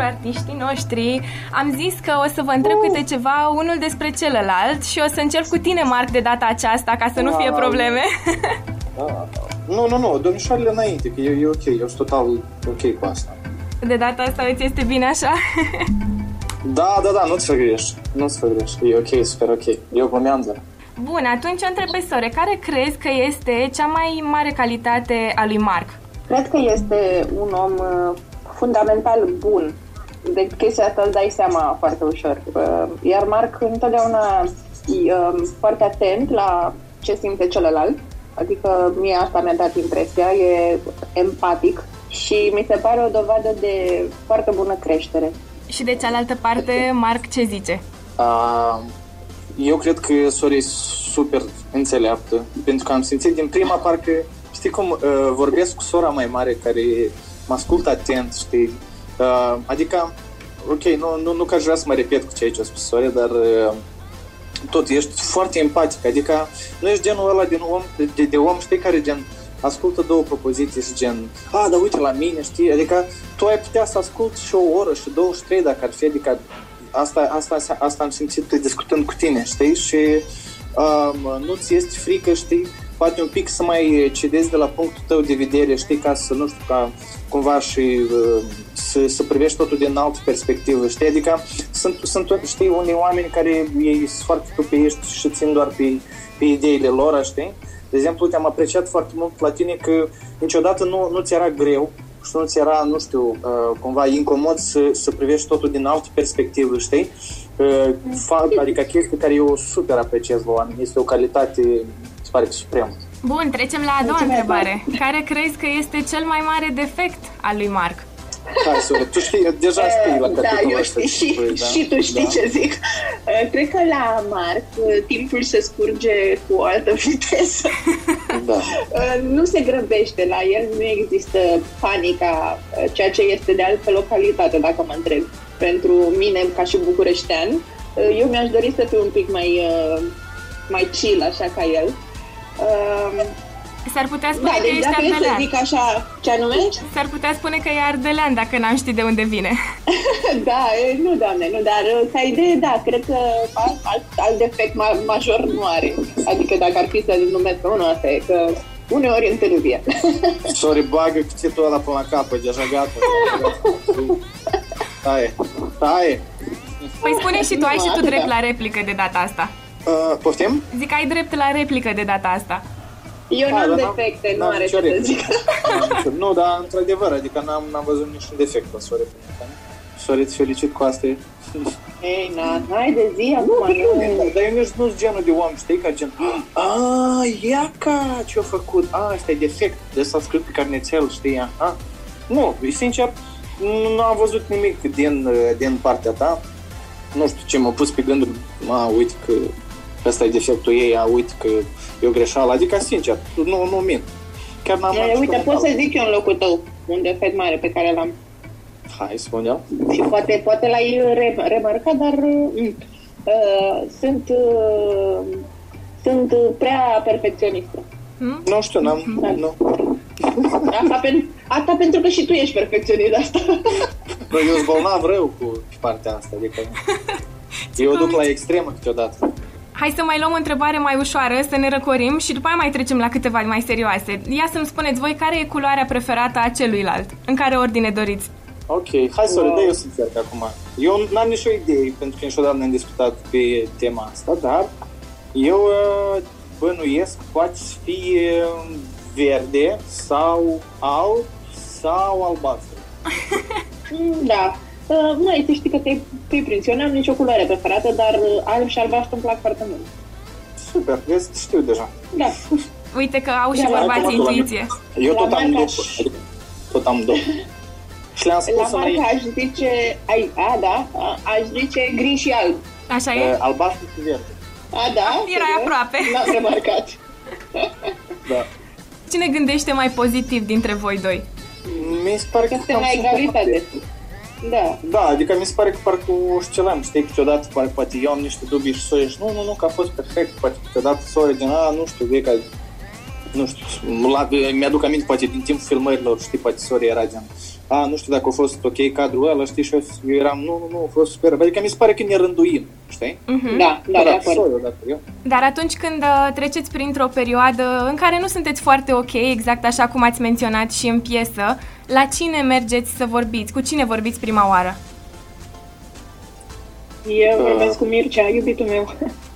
artiștii noștri, am zis că o să vă întreb câte ceva unul despre celălalt și o să încep cu tine, Marc, de data aceasta, ca să nu fie probleme. Nu, domnișoarele înainte, că e ok, eu sunt total ok cu asta. De data asta îți este bine așa? Da, nu-ți fă greș, e ok, super ok, eu glumeam. Bun, atunci o întreb pe Sore, care crezi că este cea mai mare calitate a lui Marc? Cred că este un om fundamental bun. De chestia asta îți dai seama foarte ușor. Iar Marc întotdeauna e foarte atent la ce simte celălalt. Adică mie asta mi-a dat impresia, e empatic și mi se pare o dovadă de foarte bună creștere. Și de cealaltă parte, Marc ce zice? Eu cred că Sora e super înțeleaptă, pentru că am simțit din prima parcă, știi cum, vorbesc cu sora mai mare care mă ascultă atent, știi? Adică, ok, nu că aș vrea să mă repet cu ceea ce a spus Sora, dar tot ești foarte empatic, adică nu ești genul ăla de om, știi, care gen ascultă două propoziții și gen, dar uite la mine, știi? Adică tu ai putea să asculti și o oră și 23 dacă ar fi, adică asta am simțit discutând cu tine, știi? Și nu ți este frică, știi? Poate un pic să mai cedezi de la punctul tău de vedere, știi? Ca să, nu știu, ca cumva și să privești totul din altă perspectivă, știi? Adică sunt știi, unii oameni care ei sunt foarte tupiești și țin doar pe ideile lor, știi? De exemplu, te-am apreciat foarte mult la tine că niciodată nu ți era greu și nu ți era, nu știu, cumva incomod să privești totul din altă perspectivă, știi? Adică chestia care eu super apreciez la oameni, este o calitate, se pare, supremă. Bun, trecem la a doua întrebare. Care crezi că este cel mai mare defect al lui Marc? Hai, Sora, tu știi, deja știi la capitolul ăsta. Și tu știi ce zic. Cred că la Marc timpul se scurge cu o altă viteză. Da. Nu se grăbește, la el nu există panica, ceea ce este de altfel o calitate, dacă mă întreb. Pentru mine, ca și bucureștean, eu mi-aș dori să fiu un pic mai chill, așa ca el. S-ar putea spune că deci ești dacă ardelean. să zic așa, ce anume? S-ar putea spune că e ardelean dacă n-am ști de unde vine. Da, nu, doamne, nu, dar ca idee, da, cred că alt defect major nu are. Adică dacă ar fi să numesc pe unul, asta e, că uneori întârzie. Sorry, bagă cuțitul ăla până la capăt, deja gata. Taie. Păi spune și tu, ai și tu drept la replică de data asta. Poftim? Zic, ai drept la replică de data asta. Eu n-am defecte, nu are ce să zic. Nu, dar într-adevăr, adică n-am văzut niciun defect la Sora. Sora, îți felicit cu asta. Ei, n-ai de zi, acum nu. Dar eu nu sunt genul de om, știi, ca gen, iaca, ce-a făcut, ăsta e defect, de ăsta scris pe carnețel, știi, Nu, sincer, nu am văzut nimic din partea ta. Nu știu ce m-a pus pe gânduri, uite că ăsta e defectul ei, uite că e o greșeală, adică sincer, nu mint. Chiar n-am uite, pot să zic eu în locul tău un defect mare pe care l-am. Hai, spune-o. Poate l-ai remarcat, dar sunt prea perfecționistă. Nu știu, nu. Asta pentru că și tu ești perfecționist, asta. Eu sunt bolnav rău cu partea asta, adică eu duc la extremă câteodată. Hai să mai luăm o întrebare mai ușoară, să ne răcorim și după aia mai trecem la câteva mai serioase. Ia să-mi spuneți voi care e culoarea preferată a celuilalt. În care ordine doriți? Ok, hai să dai eu să încerc acum. Eu n-am nicio idee, pentru că niciodată n-am discutat pe tema asta, dar eu bănuiesc poate să fie verde sau alb sau albastru. Da. Măi, să știi că te-ai prins. Eu n-am nicio culoare preferată, dar alb și albastru îmi plac foarte mult. Super, vezi, știu deja. Da. Uite că au și bărbații intuiție. Eu tot am două. Tot am două. Și le-am spus la marca aș zice... aș zice gri și alb. Așa e? Albastru și verde. Da? Erai aproape. N-am remarcat. Da. Cine gândește mai pozitiv dintre voi doi? Mi se pare că este mai egalitate. Da, adică mi se pare că parcă oscilăm, știi, câteodată poate eu am niște dubii și Sora și nu, că a fost perfect, poate câteodată Sora din, nu știu, vei ca, nu știu, mi-aduc aminte, poate din timpul filmărilor, știi, poate Sora era gen, nu știu dacă a fost ok cadrul ăla, știi, și eu eram, nu, a fost super. Adică mi se pare că ne rânduim, știi? Da, de acord. Dar atunci când treceți printr-o perioadă în care nu sunteți foarte ok, exact așa cum ați menționat și în piesă, la cine mergeți să vorbiți? Cu cine vorbiți prima oară? Eu vorbesc cu Mircea, iubitul meu.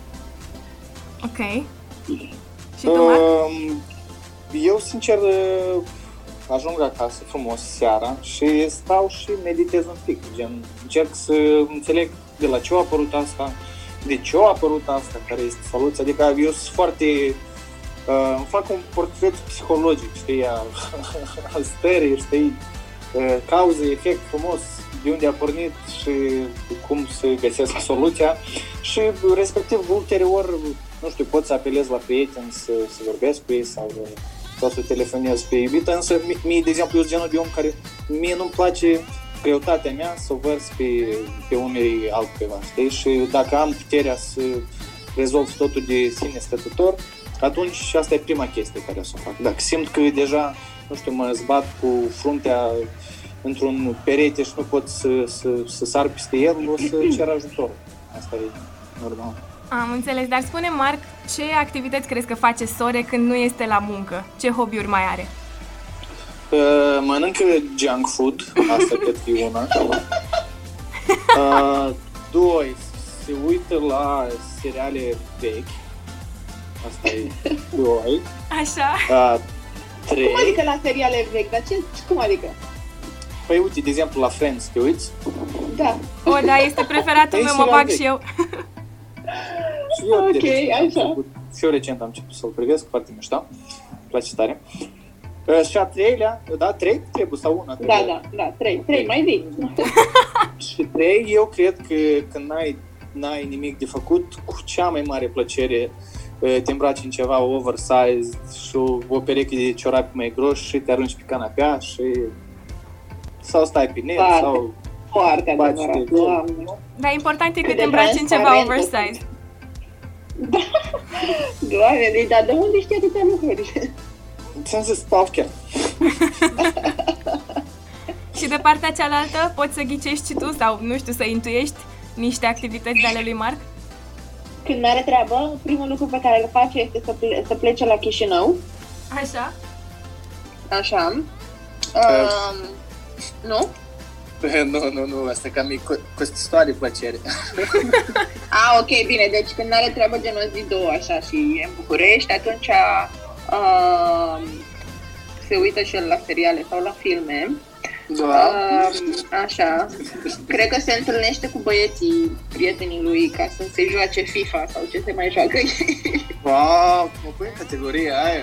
Ok. Și tu, Marc? Eu, sincer, ajung acasă frumos seara și stau și meditez un pic. Gen, încerc să înțeleg de la ce a apărut asta, de ce a apărut asta, care este soluția. Adică eu sunt foarte... îmi fac un portret psihologic, știi, al stării, știi, cauză, efect frumos, de unde a pornit și cum să găsesc soluția și respectiv ulterior, nu știu, pot să apelez la prieteni să vorbesc cu ei sau să telefonez pe iubită, însă mie, de exemplu, eu sunt genul de om care mie nu-mi place greutatea mea să o vărs pe umerii altcuiva, știi? Și dacă am puterea să rezolv totul de sine stătător, atunci asta e prima chestie care o să o fac. Dacă simt că deja, nu știu, mă zbat cu fruntea într-un perete și nu pot să sar peste el, o să cer ajutor. Asta e normal. Am înțeles, dar spune, Marc, ce activități crezi că face Sore când nu este la muncă? Ce hobby-uri mai are? Mănâncă junk food, asta cred că e una. Doi, se uită la seriale vechi. Asta e doi. Așa. Trei. Cum adică la seriale vechi? Dar cum adică? Păi uite, de exemplu, la Friends, te uiți? Da. Da, este preferatul meu, mă bag și eu. Și eu ok, așa. Și eu recent am început să-l privesc, foarte mișto. Îmi place tare. Și a treilea, da, trei trebuie sau una? Da, trei, mai zi. Și trei, eu cred că când n-ai nimic de făcut, cu cea mai mare plăcere te îmbraci în ceva oversized și o pereche de ciorapi mai groși și te arunci pe canapea și sau stai pe net sau foarte adevărat. Dar important e că te îmbraci în ceva oversized. Da. Doamne, dar de unde știi atâtea lucruri? Ți-am zis, chiar. Și de partea cealaltă poți să ghicești și tu sau, nu știu, să intuiești niște activități de ale lui Marc? Când are treabă, primul lucru pe care îl face este să plece la Chișinău. Așa. Nu? Nu, asta e cam costisitoare plăcere. Ok, bine, deci când are treabă genul zi două așa și e în București, atunci se uită și el la seriale sau la filme. Da. Așa. Cred că se întâlnește cu băieții, prietenii lui, ca să se joace FIFA sau ce se mai joacă. Wow, mă pui în categoria aia.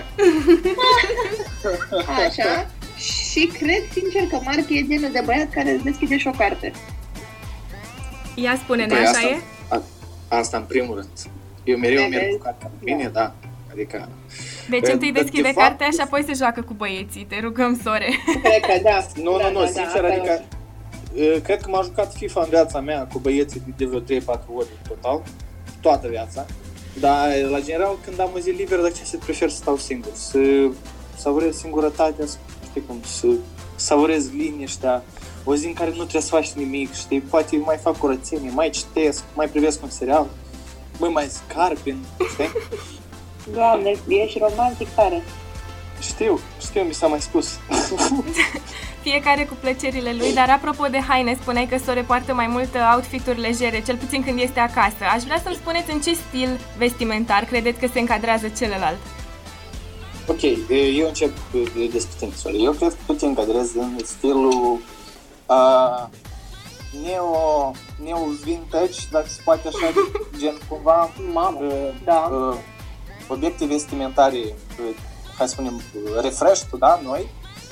Așa. Și cred, sincer, că Marc e genul de băiat care îți deschide și o carte. Ia spune-ne, așa asta, e? Asta în primul rând. Eu mereu merg cu cartea. Bine, da. Adică... Deci întâi deschide cartea și apoi se joacă cu băieții. Te rugăm, Sore. Cred că da. Nu, sincer, adică... Cred că m-a jucat FIFA în viața mea cu băieții de vreo 3-4 ori total. Toată viața. Dar, la general, când am o zi liberă, de ce prefer să stau singur. Să savurez singurătatea, știi cum, să savurez liniștea. O zi în care nu trebuie să faci nimic, știi? Poate mai fac curățenie, mai citesc, mai privesc un serial, mai scarpin, știi? Doamne, ești romantic tare. Știu, mi s-a mai spus. Fiecare cu plăcerile lui, dar apropo de haine, spuneai că Sore poartă mai mult outfit-uri legere, cel puțin când este acasă. Aș vrea să-mi spuneți în ce stil vestimentar credeți că se încadrează celălalt? Ok, eu încep despre tine, Sore. Eu cred că tu te încadrezi în stilul neo-vintage, dacă se poate așa, gen cumva obiecte vestimentare, hai să spunem, refreshed, da, noi,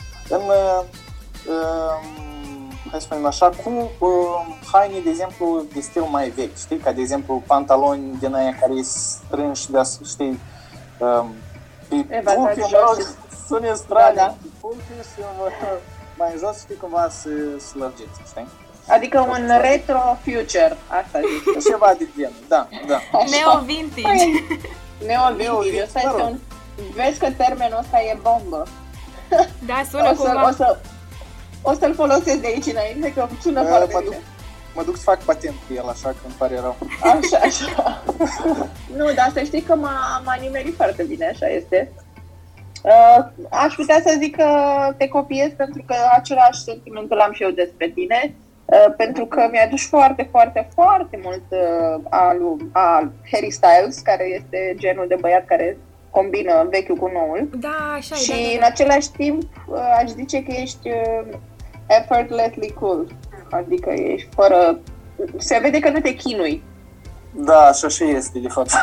hai să spunem așa, cu haine, de exemplu, de stil mai vechi, știi, ca de exemplu pantaloni din aia care îi strânși, de știi, pe pulpi, sună strane, pe pulpi și mai jos, știi, cumva să lărgiți, știi? Adică un retro future, asta zic. Ceva de genul, da. Neo-vintage. Neo-vintage. Vezi că termenul ăsta e bombă. Da, sună cumva. O să-l folosesc de aici înainte, că sună foarte bine. Mă duc să fac patent cu el, așa că îmi pare rău. Așa. Nu, dar să știi că m-a nimerit foarte bine, așa este. Aș putea să zic că te copiez pentru că același sentiment îl am și eu despre tine. Pentru că mi-aduci foarte, foarte, foarte mult al Harry Styles, care este genul de băiat care combină vechiul cu noul. Da, așa și e. În același timp aș zice că ești effortlessly cool. Adică ești fără... Se vede că nu te chinui. Da, așa și este, de fapt.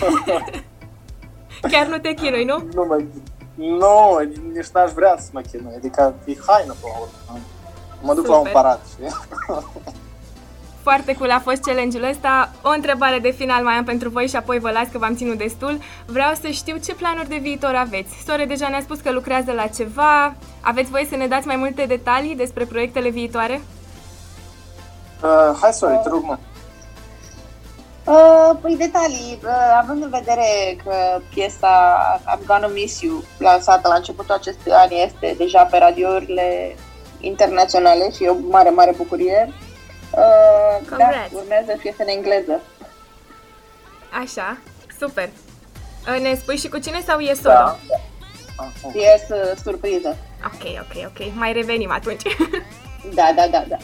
Chiar nu te chinui, nu? Nu, nici n-aș vrea să mă chinui. Adică e haină pe la urmă. Mă duc la un parat, știi? Foarte cool a fost challenge-ul ăsta. O întrebare de final mai am pentru voi și apoi vă las că v-am ținut destul. Vreau să știu ce planuri de viitor aveți. Sore deja ne-a spus că lucrează la ceva. Aveți voie să ne dați mai multe detalii despre proiectele viitoare? Hai, Sore, te rog, mă. Păi detalii, având în vedere că piesa I'm Gonna Miss You, lansată la începutul acestui an, este deja pe radiourile internaționale și e o mare, mare bucurie. Da, urmează piesa în engleză. Așa, super. Ne spui și cu cine sau e solo? Da. E surpriză. Ok. Mai revenim atunci. Da.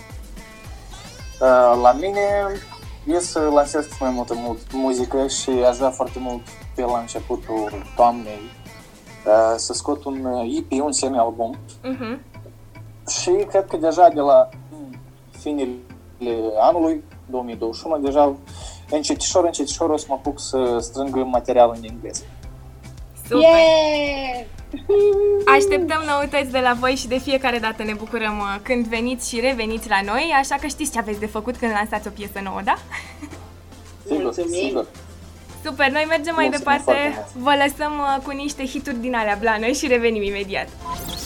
La mine e să lansez mai multă muzică și aș vrea foarte mult pe la începutul toamnei să scot un EP, un semi-album. Și cred că deja de la finele anului 2021, deja încetișor o să mă apuc să strâng material în engleză. Super! Yeah! Așteptăm noutăți de la voi și de fiecare dată ne bucurăm când veniți și reveniți la noi, așa că știți ce aveți de făcut când lansați o piesă nouă, da? Sigur. Super, noi mergem mai departe, vă lăsăm cu niște hituri din alea blană și revenim imediat.